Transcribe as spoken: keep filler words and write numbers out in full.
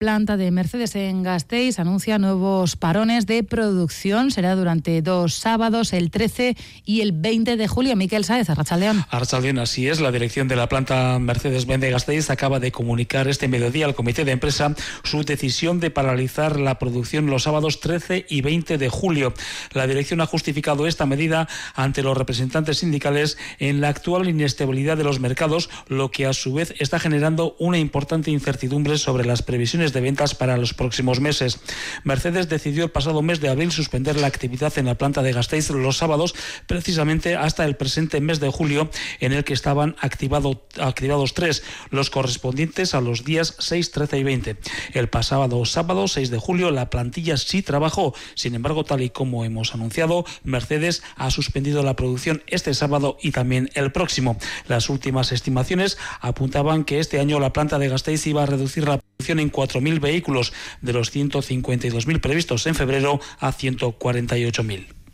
planta de Mercedes en Gasteiz anuncia nuevos parones de producción. Será durante dos sábados, el trece y el veinte de julio. Miquel Sáez, Arratsaldeon. Arratsaldeon, así es. La dirección de la planta Mercedes-Benz de Gasteiz acaba de comunicar este mediodía al comité de empresa su decisión de paralizar la producción los sábados trece y veinte de julio. La dirección ha justificado esta medida ante los representantes sindicales en la actual inestabilidad de los mercados, lo que a su vez está generando una importante incertidumbre sobre las previsiones de ventas para los próximos meses. Mercedes decidió el pasado mes de abril suspender la actividad en la planta de Gasteiz los sábados, precisamente hasta el presente mes de julio, en el que estaban activado, activados tres, los correspondientes a los días seis, trece y veinte. El pasado sábado, seis de julio, la plantilla sí trabajó. Sin embargo, tal y como hemos anunciado, Mercedes ha suspendido la producción este sábado y también el próximo. Las últimas estimaciones apuntaban que este año la planta de Gasteiz iba a reducir la producción en cuatro mil vehículos, de los ciento cincuenta y dos mil previstos en febrero a ciento cuarenta y ocho mil.